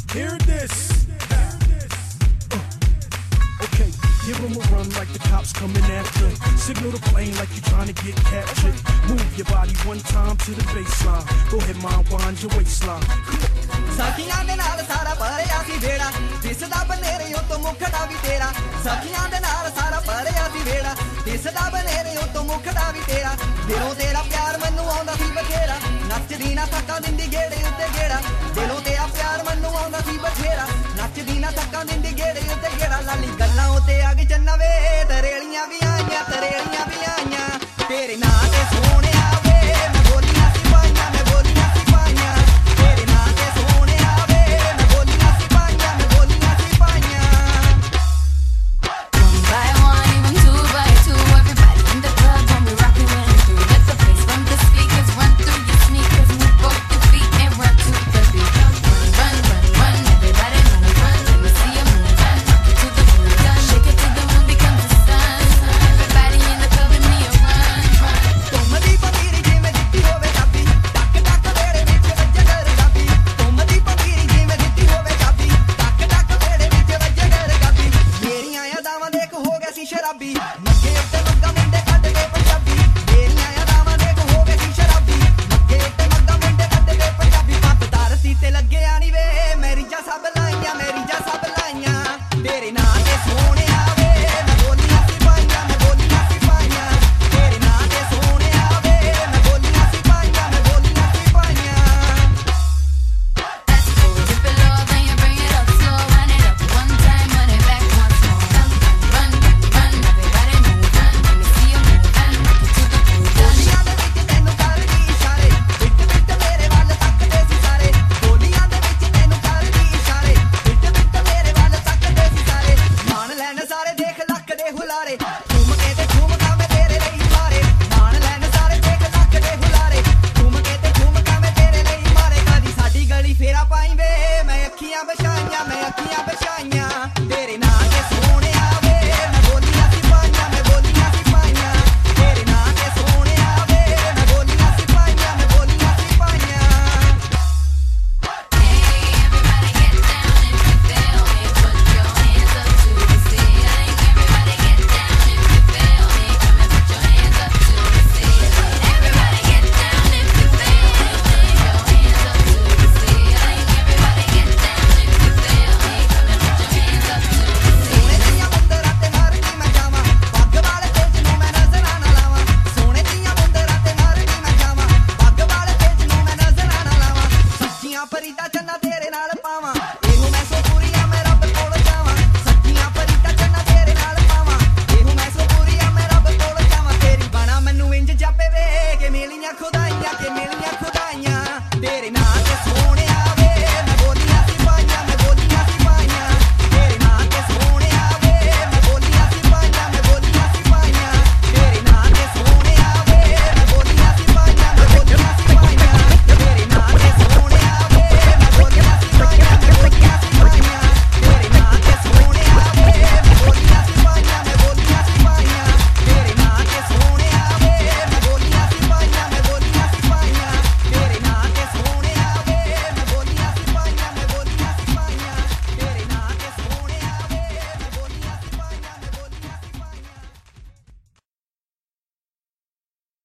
Hear this. Okay, give them a run like the cops coming after. Signal the plane like you're trying to get captured. Move your body one time to the baseline. Go ahead, mind, wind your waistline. ਸਾਖੀਆਂ ਦੇ ਨਾਲ ਸਾਰਾ ਭਰਿਆ ਸੀ ਵੇੜਾ ਦਿਸਦਾ ਬਨੇਰਿਓਂ ਤੋਂ ਮੁਖੜਾ ਵੀ ਤੇਰਾ ਸਾਖੀਆਂ ਦੇ ਨਾਲ ਸਾਰਾ ਭਰਿਆ ਸੀ ਵੇੜਾ ਦਿਸਦਾ ਬਨੇਰਿਓਂ ਤੋਂ ਮੁਖੜਾ ਵੀ ਤੇਰਾ ਦਿਲੋਂ ਤੇਰਾ ਪਿਆਰ ਮੈਨੂੰ ਆਉਂਦਾ ਸੀ ਬਥੇਰਾ ਨੱਚਦੀ ਨਾ ਥੱਕਾਂ ਦਿੰਦੀ ਗੇੜੇ ਉੱਤੇ ਗੇੜਾ ਦਿਲੋਂ ਤੇਰਾ ਪਿਆਰ ਮੈਨੂੰ ਆਉਂਦਾ ਸੀ ਬਥੇਰਾ ਨੱਚਦੀ ਨਾ ਥੱਕਾਂ ਦਿੰਦੀ ਗੇੜੇ ਉੱਤੇ ਗੇੜਾ ਲਾਲੀ ਗੱਲਾਂ ਉੱਤੇ ਆ ਗਈ ਚੰਨਾ ਵੇ ਤਰੇਲੀਆਂ ਵੀ ਆਈਆਂ ਤੇਰੇ ਨਾਂ ਤੇ ਸੋਹਣਿਆ ਵੇ ਮੈਂ ਬੋਲੀਆਂ ਸੀ ਪਾਈਆਂ ਮੈਂ ਬੋਲੀਆਂ ਸੀ ਪਾਈਆਂ ਤੇਰੇ ਨਾਂ ਤੇ ਸੋਹਣਿਆ ਵੇ ਮੈਂ ਬੋਲੀਆਂ ਸੀ ਪਾਈਆਂ ਮੈਂ ਬੋਲੀਆਂ ਸੀ ਪਾਈਆਂ One by one, even two by two, everybody in the club when we rockin' running through. Let the bass from the speakers run through your sneakers, move both your feet and run to the beat. Run, run, run, run, everybody move, run. Let me see you move, run. Rock it to the moon, run. Shake it till the moon becomes the sun. Everybody in the club with me, run, run. ਤੁਮਦੀ ਪਨੀਰੀ ਜਿਵੇਂ ਦਿੱਤੀ ਹੋਵੇ ਚਾਬੀ ਟੱਕ ਟੱਕ ਵੇੜੇ ਵਿੱਚ ਵੱਜੇ ਦਰ ਗਾਬੀ ਤੁਮਦੀ ਪਨੀਰੀ ਜਿਵੇਂ ਦਿੱਤੀ ਹੋਵੇ ਚਾਬੀ ਟੱਕ ਟੱਕ ਵੇੜੇ ਵਿੱਚ ਵੱਜੇ ਦਰ ਗਾਬੀ ਮੇਰੀਆਂ ਯਾਦਾਂ ਦੇਖ ਹੋ ਗਿਆ ਸੀ ਸ਼ਰਾਬੀ ਮੱਗੇ ਉੱਤੇ ਮੱਗਾ ਮੁੰਡੇ ਕੱਢ ਕੇ ਪੰਜਾਬੀ ਮੇਰੀਆਂ ਯਾਦਾਂ ਦੇਖ ਹੋ ਗਏ ਸੀ ਸ਼ਰਾਬੀ ਮੱਗੇ ਉੱਤੇ ਮੱਗਾ ਮੁੰਡੇ ਕੱਢ ਕੇ ਪੰਜਾਬੀ ਪੱਤ ਧਰਤੀ ਤੇ ਲੱਗਿਆ ਨੀ ਵੇ ਮੇਰੀ ਜਾ ਸਭ ਲਾਈਆਂ ਤੇਰੇ ਨਾਂ ਤੇ ਸੋਹਣਿਆ ਵੇ ਮੈਂ ਬੋਲੀਆਂ ਸੀ ਪਾਈਆਂ ਮੈਂ ਬੋਲੀਆਂ ਸੀ ਪਾਈਆਂ ਤੇਰੇ ਨਾਂ ਤੇ ਸੋਹਣਿਆ ਵੇ ਮੈਂ ਬੋਲੀਆਂ ਸੀ ਪਾਈਆਂ ਮੈਂ ਬੋਲੀਆਂ ਸੀ ਪਾਈਆਂ That's cool. Dip it low, then you bring it up slow. Run it up one time, run it back once more. Run, run, run, run, everybody move, run. Let me see you move, run. Rock it to the moon, run. ਗੋਲੀਆਂ ਦੇ ਵਿੱਚ ਤੈਨੂੰ ਕਰਦੀ ਇਸ਼ਾਰੇ bit bit ਮੇਰੇ ਵੱਲ ਤੱਕਦੇ ਸੀ ਸਾਰੇ ਗੋਲੀਆਂ ਦੇ ਵਿੱਚ ਤੈਨੂੰ ਕਰਦੀ ਇਸ਼ਾਰੇ ਬਿੱਟ ਬਿੱਟ ਮੇਰੇ ਵੱਲ ਤੱਕਦੇ ਸੀ ਸਾਰੇ ਮਾਣ ਲੈਣ ਸਾਰੇ ਦੇਖ ਲੱਕ ਦੇ ਹੁਲਾਰੇ ਘੁੰਮ ਕੇ ਤੇ ਘੁੰਮਦਾ ਮੈਂ ਤੇਰੇ ਲਈ ਮਾਰੇ ਮਾਣ ਲੈਣ ਸਾਰੇ ਦੇਖ ਲੱਕ ਦੇ ਹੁਲਾਰੇ ਘੁੰਮ ਕੇ ਤੇ ਘੁੰਮਦਾ ਮੈਂ ਤੇਰੇ ਲਈ ਮਾਰੇ ਕਦੀ ਸਾਡੀ ਗਲੀ ਫੇਰਾ ਪਾਈ ਵੇ ਮੈਂ ਅੱਖੀਆਂ ਬਛਾਈਆਂ